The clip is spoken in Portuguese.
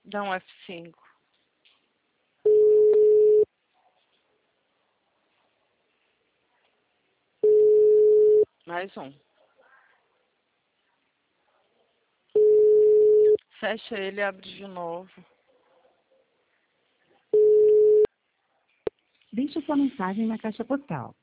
Dá um F5. Mais um. Fecha ele e abre de novo. Deixe sua mensagem na caixa postal